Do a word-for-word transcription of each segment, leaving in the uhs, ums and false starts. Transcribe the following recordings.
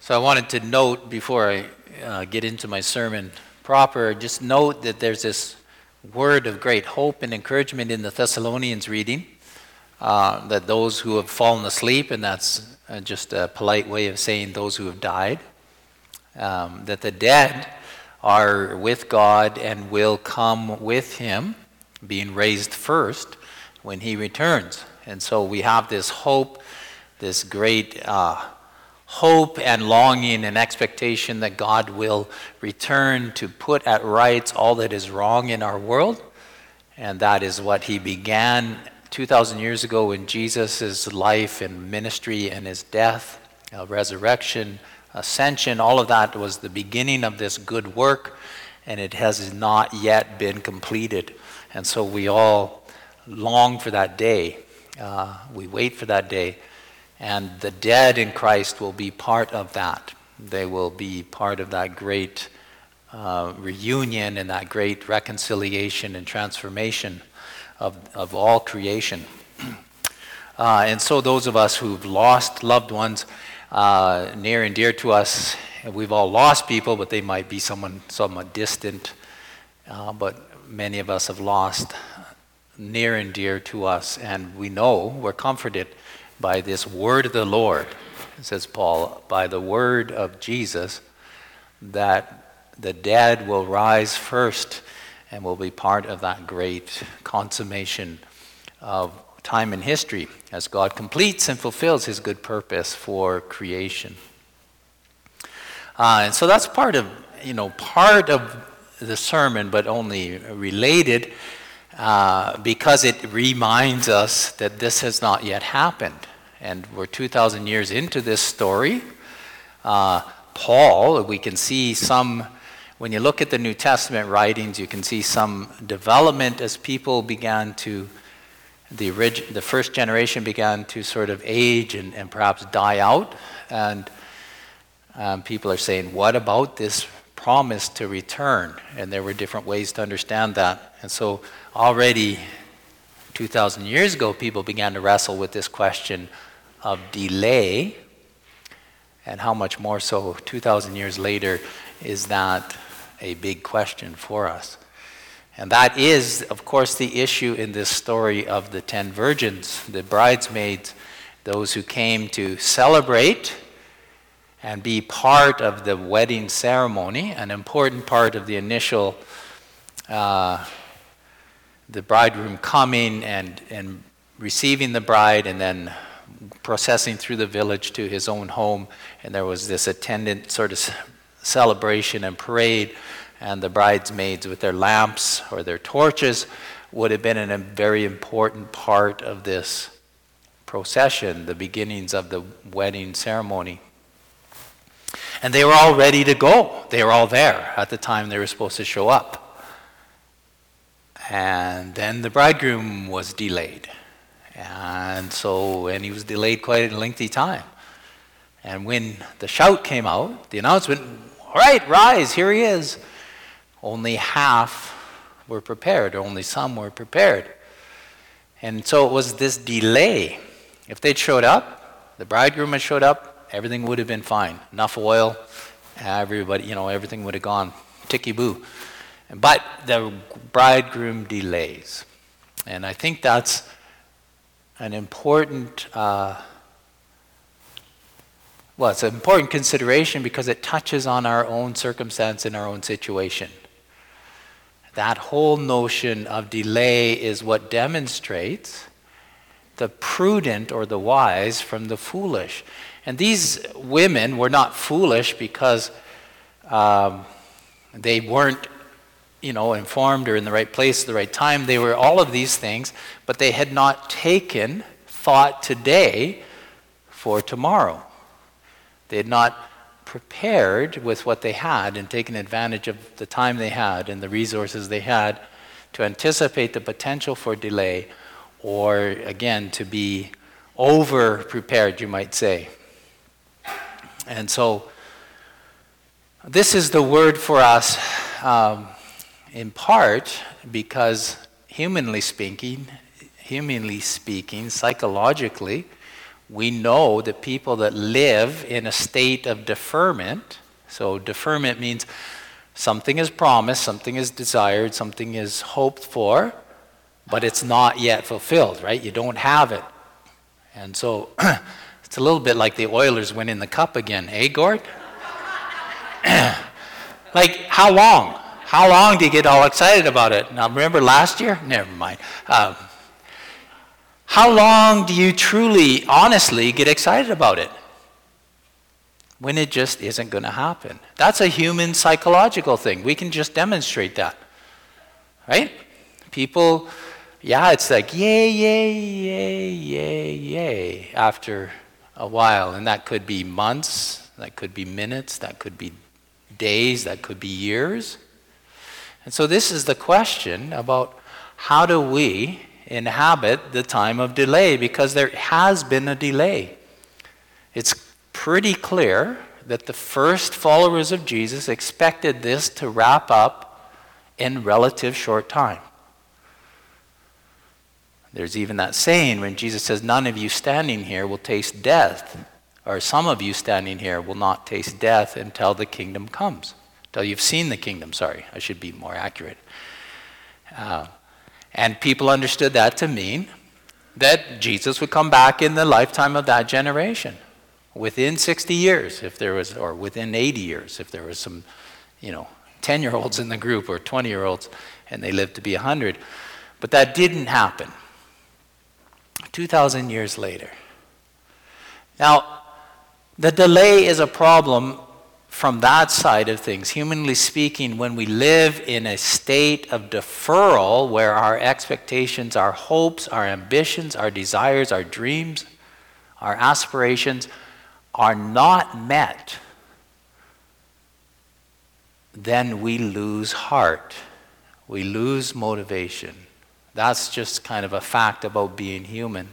So I wanted to note before I uh, get into my sermon proper, just note that there's this word of great hope and encouragement in the Thessalonians reading, uh, that those who have fallen asleep, and that's uh, just a polite way of saying those who have died, um, that the dead are with God and will come with him, being raised first when he returns. And so we have this hope, this great uh, hope and longing and expectation that God will return to put at rights all that is wrong in our world. And that is what he began two thousand years ago in Jesus' life and ministry and his death, uh, resurrection, ascension. All of that was the beginning of this good work, and it has not yet been completed. And so we all long for that day. Uh, we wait for that day. And the dead in Christ will be part of that. They will be part of that great uh, reunion and that great reconciliation and transformation of, of all creation. Uh, and so those of us who've lost loved ones uh, near and dear to us, and we've all lost people, but they might be someone somewhat distant. Uh, but many of us have lost near and dear to us, and we know, we're comforted by this word of the Lord, says Paul, by the word of Jesus, that the dead will rise first and will be part of that great consummation of time and history as God completes and fulfills his good purpose for creation. Uh, and so that's part of, you know, part of the sermon, but only related Uh, because it reminds us that this has not yet happened. And we're two thousand years into this story. Uh, Paul, we can see some, when you look at the New Testament writings, you can see some development as people began to, the, orig- the first generation began to sort of age and, and perhaps die out. And um, people are saying, what about this promise to return? And there were different ways to understand that. And so already two thousand years ago, people began to wrestle with this question of delay, and how much more so two thousand years later is that a big question for us. And that is, of course, the issue in this story of the ten virgins, the bridesmaids, those who came to celebrate and be part of the wedding ceremony, an important part of the initial uh, the bridegroom coming and, and receiving the bride and then processing through the village to his own home. And there was this attendant sort of celebration and parade, and the bridesmaids with their lamps or their torches would have been a very important part of this procession, the beginnings of the wedding ceremony. And they were all ready to go. They were all there at the time they were supposed to show up. And then the bridegroom was delayed. And so, and he was delayed quite a lengthy time. And when the shout came out, the announcement, all right, rise, here he is. Only half were prepared, or only some were prepared. And so it was this delay. If they'd showed up, the bridegroom had showed up, everything would have been fine. Enough oil, everybody, you know, everything would have gone ticky-boo. But the bridegroom delays. And I think that's an important, uh, well, it's an important consideration because it touches on our own circumstance and our own situation. That whole notion of delay is what demonstrates the prudent or the wise from the foolish. And these women were not foolish because um, they weren't, you know, informed or in the right place at the right time. They were all of these things, but they had not taken thought today for tomorrow. They had not prepared with what they had and taken advantage of the time they had and the resources they had to anticipate the potential for delay, or again, to be over-prepared, you might say. And so this is the word for us, um, in part because humanly speaking, humanly speaking, psychologically, we know that people that live in a state of deferment, so deferment means something is promised, something is desired, something is hoped for, but it's not yet fulfilled, right? You don't have it. And so it's a little bit like the Oilers winning the cup again, eh, Gord? Like, how long? How long do you get all excited about it? Now, remember last year? Never mind. Um, how long do you truly, honestly get excited about it? When it just isn't going to happen. That's a human psychological thing. We can just demonstrate that. Right? People, yeah, it's like, yay, yay, yay, yay, yay, after a while. And that could be months, that could be minutes, that could be days, that could be years. And so this is the question about how do we inhabit the time of delay, because there has been a delay. It's pretty clear that the first followers of Jesus expected this to wrap up in relative short time. There's even that saying when Jesus says, none of you standing here will taste death, or some of you standing here will not taste death until the kingdom comes. Until you've seen the kingdom, sorry, I should be more accurate. Uh, and people understood that to mean that Jesus would come back in the lifetime of that generation. Within sixty years, if there was, or within eighty years, if there was some, you know, ten-year-olds in the group or twenty-year-olds, and they lived to be one hundred. But that didn't happen. two thousand years later. Now, the delay is a problem from that side of things. Humanly speaking, when we live in a state of deferral where our expectations, our hopes, our ambitions, our desires, our dreams, our aspirations are not met, then we lose heart. We lose motivation. That's just kind of a fact about being human.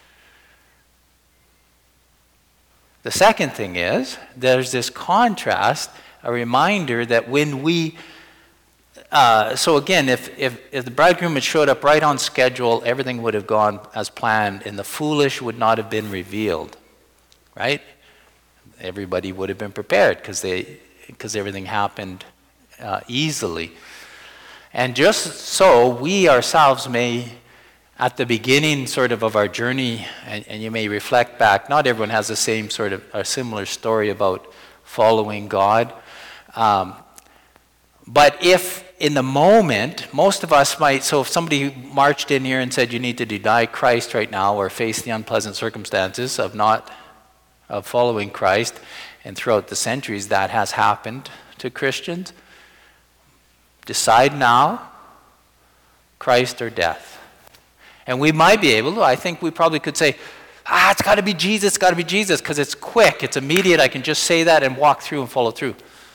The second thing is, there's this contrast, a reminder that when we, uh, so again, if, if, if the bridegroom had showed up right on schedule, everything would have gone as planned, and the foolish would not have been revealed, right? Everybody would have been prepared because they, because everything happened uh, easily. And just so we ourselves may, at the beginning sort of of our journey, and, and you may reflect back, not everyone has the same sort of, a similar story about following God. Um, but if in the moment, most of us might, so if somebody marched in here and said you need to deny Christ right now or face the unpleasant circumstances of not, of following Christ, and throughout the centuries that has happened to Christians, decide now, Christ or death. And we might be able to, I think we probably could say, ah, it's got to be Jesus, it's got to be Jesus, because it's quick, it's immediate, I can just say that and walk through and follow through.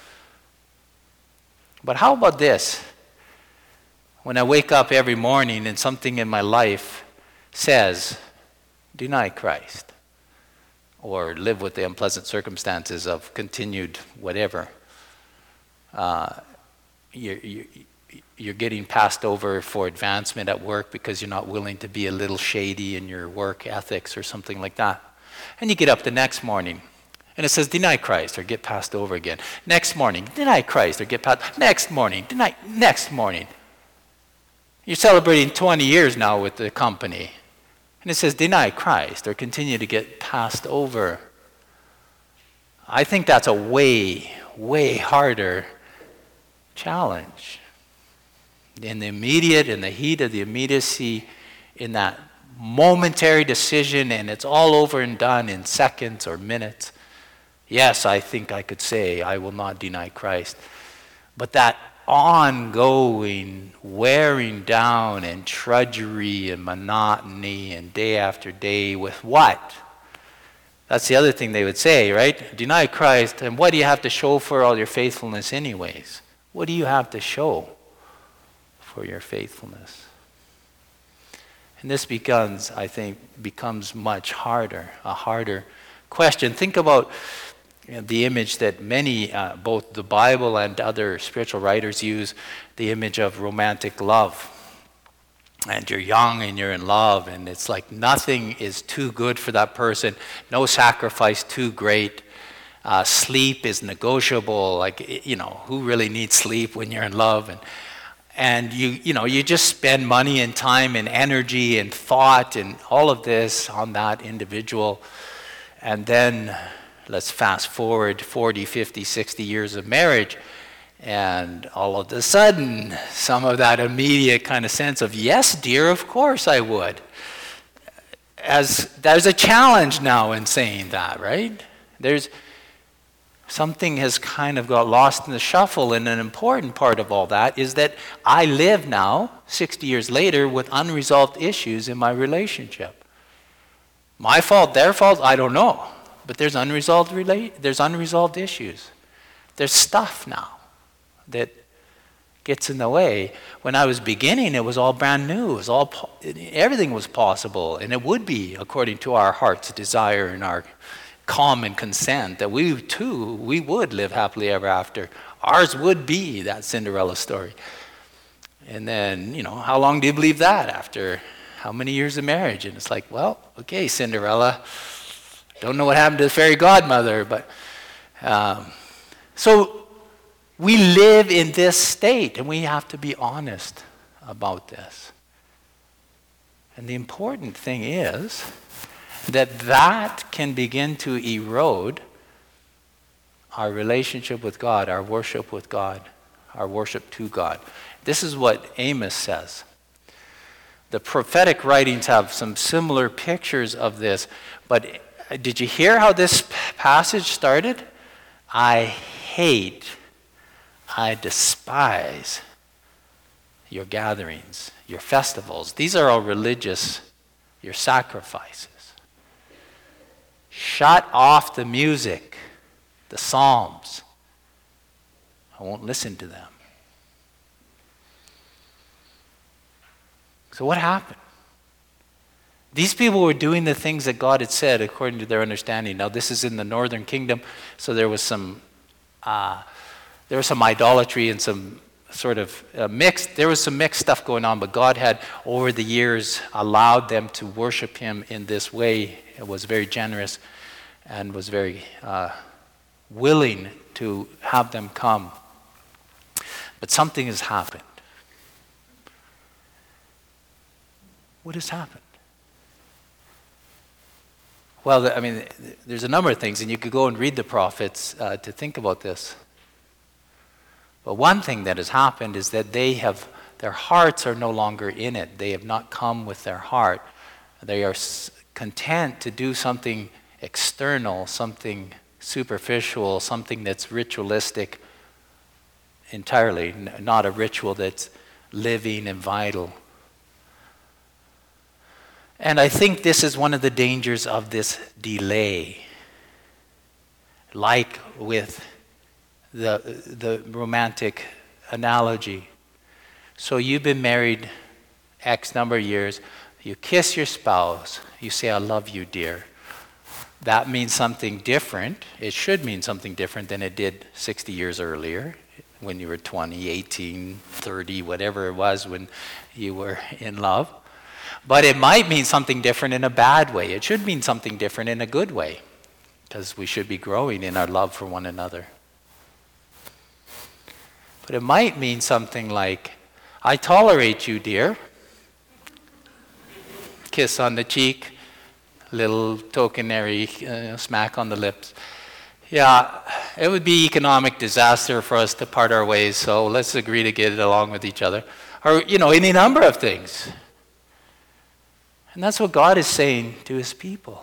But how about this? When I wake up every morning and something in my life says, deny Christ, or live with the unpleasant circumstances of continued whatever. Uh, you're, you're, you're getting passed over for advancement at work because you're not willing to be a little shady in your work ethics or something like that. And you get up the next morning and it says deny Christ or get passed over again. Next morning, deny Christ or get passed. Next morning, deny, next morning. You're celebrating twenty years now with the company. And it says deny Christ or continue to get passed over. I think that's a way, way harder challenge. In the immediate, in the heat of the immediacy, in that momentary decision, and it's all over and done in seconds or minutes. Yes, I think I could say, I will not deny Christ. But that ongoing wearing down and drudgery and monotony and day after day with what? That's the other thing they would say, right? Deny Christ, and what do you have to show for all your faithfulness anyways? What do you have to show for your faithfulness? And this becomes, I think, becomes much harder, a harder question. Think about you know, the image that many, uh, both the Bible and other spiritual writers use, the image of romantic love. and you're young and you're in love, and it's like nothing is too good for that person, no sacrifice too great. Uh, sleep is negotiable. Like, you know, who really needs sleep when you're in love? And and you you know you just spend money and time and energy and thought and all of this on that individual, and then let's fast forward forty, fifty, sixty years of marriage. And all of a sudden, some of that immediate kind of sense of, yes, dear, of course I would. As there's a challenge now in saying that, right? There's something has kind of got lost in the shuffle, and an important part of all that is that I live now, sixty years later, with unresolved issues in my relationship. My fault, their fault, I don't know. But there's unresolved rela- there's unresolved issues. There's stuff now that gets in the way. When I was beginning, it was all brand new. It was all po- everything was possible, and it would be according to our heart's desire and our common consent that we too we would live happily ever after. Ours would be that Cinderella story. And then, you know, how long do you believe that after how many years of marriage? And it's like, well, okay, Cinderella. Don't know what happened to the fairy godmother, but um, so. We live in this state, and we have to be honest about this. And the important thing is that that can begin to erode our relationship with God, our worship with God, our worship to God. This is what Amos says. The prophetic writings have some similar pictures of this, but did you hear how this passage started? I hate I despise your gatherings, your festivals. These are all religious, your sacrifices. Shut off the music, the psalms. I won't listen to them. So what happened? These people were doing the things that God had said according to their understanding. Now this is in the northern kingdom, so there was some... Uh, There was some idolatry and some sort of uh, mixed, there was some mixed stuff going on, but God had, over the years, allowed them to worship him in this way. It was very generous and was very uh, willing to have them come. But something has happened. What has happened? Well, I mean, there's a number of things, and you could go and read the prophets uh, to think about this. But one thing that has happened is that they have, their hearts are no longer in it. They have not come with their heart. They are content to do something external, something superficial, something that's ritualistic entirely, not a ritual that's living and vital. And I think this is one of the dangers of this delay. Like with the the romantic analogy. So you've been married X number of years, you kiss your spouse, you say, I love you, dear. That means something different. It should mean something different than it did sixty years earlier when you were twenty, eighteen, thirty, whatever it was when you were in love. But it might mean something different in a bad way. It should mean something different in a good way, because we should be growing in our love for one another. But it might mean something like, I tolerate you, dear. Kiss on the cheek, little tokenary uh, smack on the lips. Yeah, it would be economic disaster for us to part our ways, so let's agree to get along with each other. Or, you know, any number of things. And that's what God is saying to his people.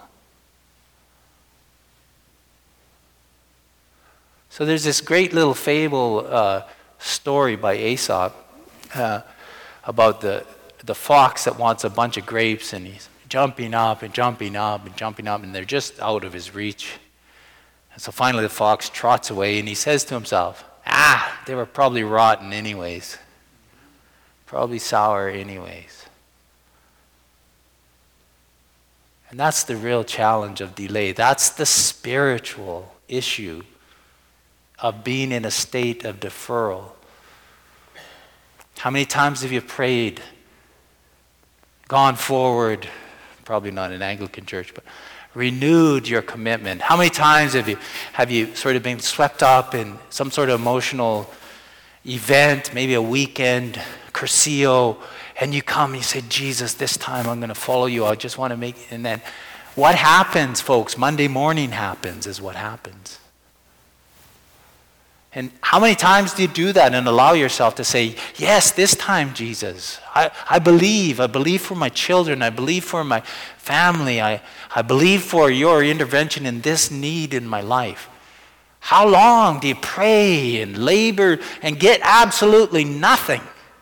So there's this great little fable uh, story by Aesop uh, about the the fox that wants a bunch of grapes, and he's jumping up and jumping up and jumping up, and they're just out of his reach. And so finally the fox trots away, and he says to himself, ah, they were probably rotten anyways. Probably sour anyways. And that's the real challenge of delay. That's the spiritual issue of being in a state of deferral. How many times have you prayed gone forward, probably not an Anglican church, but renewed your commitment? How many times have you have you sort of been swept up in some sort of emotional event, maybe a weekend, Cursillo, and you come and you say, Jesus, this time I'm going to follow you. I just want to make, and then what happens, folks? Monday morning happens is what happens. And how many times do you do that and allow yourself to say, yes, this time, Jesus, I, I believe. I believe for my children. I believe for my family. I, I believe for your intervention in this need in my life. How long do you pray and labor and get absolutely nothing?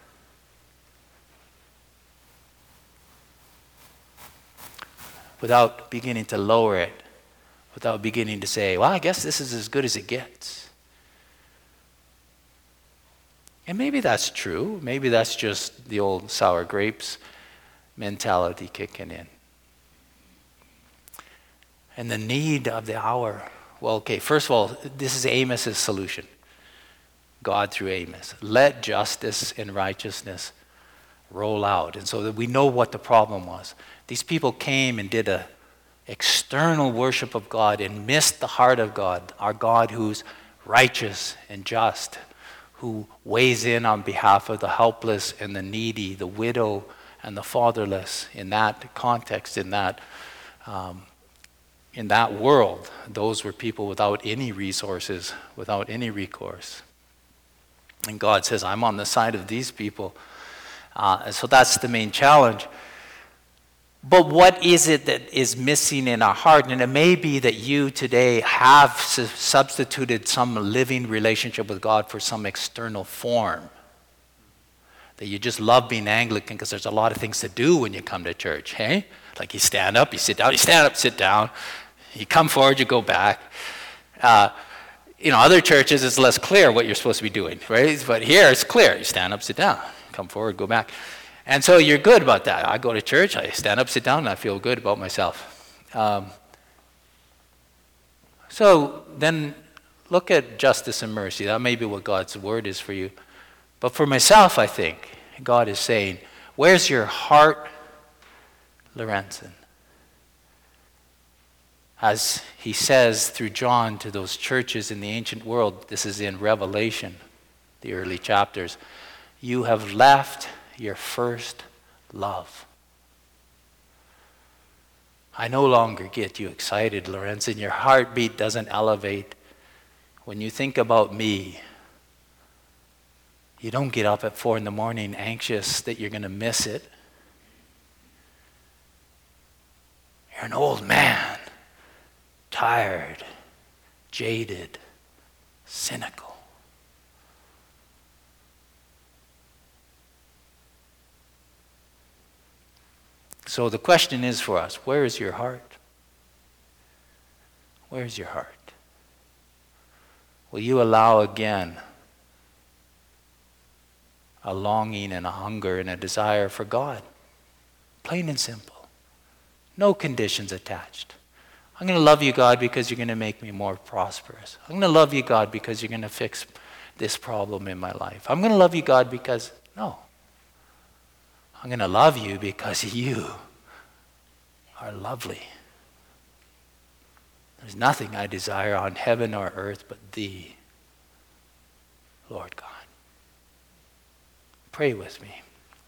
Without beginning to lower it, without beginning to say, well, I guess this is as good as it gets. And maybe that's true. Maybe that's just the old sour grapes mentality kicking in. And the need of the hour. Well, okay, first of all, this is Amos's solution. God through Amos. Let justice and righteousness roll out. And so that we know what the problem was. These people came and did a external worship of God and missed the heart of God, our God who's righteous and just, who weighs in on behalf of the helpless and the needy, the widow and the fatherless. In that context, in that um, in that world, those were people without any resources, without any recourse. And God says, I'm on the side of these people. Uh, and so that's the main challenge. But what is it that is missing in our heart? And it may be that you today have su- substituted some living relationship with God for some external form. That you just love being Anglican because there's a lot of things to do when you come to church, hey? Like you stand up, you sit down, you stand up, sit down. You come forward, you go back. Uh, you know, other churches it's less clear what you're supposed to be doing, right? But here it's clear. You stand up, sit down. Come forward, go back. And so you're good about that. I go to church, I stand up, sit down, and I feel good about myself. Um, so then look at justice and mercy. That may be what God's word is for you. But for myself, I think, God is saying, where's your heart, Lorenzen? As he says through John to those churches in the ancient world, this is in Revelation, the early chapters, you have left your first love. I no longer get you excited, Lorenzen. Your heartbeat doesn't elevate. When you think about me, you don't get up at four in the morning anxious that you're going to miss it. You're an old man, tired, jaded, cynical. So the question is for us, where is your heart? Where is your heart? Will you allow again a longing and a hunger and a desire for God? Plain and simple. No conditions attached. I'm going to love you, God, because you're going to make me more prosperous. I'm going to love you, God, because you're going to fix this problem in my life. I'm going to love you, God, because, no. I'm going to love you because you are lovely. There's nothing I desire on heaven or earth but thee, Lord God. Pray with me.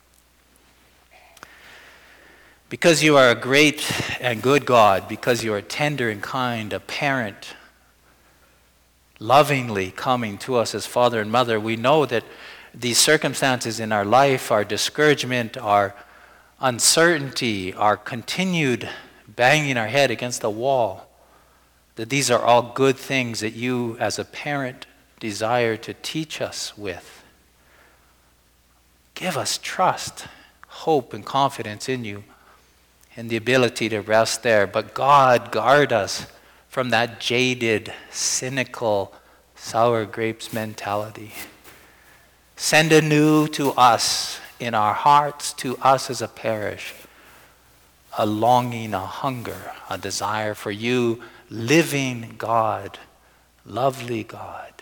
Because you are a great and good God, because you are tender and kind, a parent, lovingly coming to us as father and mother, we know that these circumstances in our life, our discouragement, our uncertainty, our continued banging our head against the wall, that these are all good things that you as a parent desire to teach us with. Give us trust, hope, and confidence in you and the ability to rest there. But God, guard us from that jaded, cynical, sour grapes mentality. Send anew to us, in our hearts, to us as a parish, a longing, a hunger, a desire for you, living God, lovely God,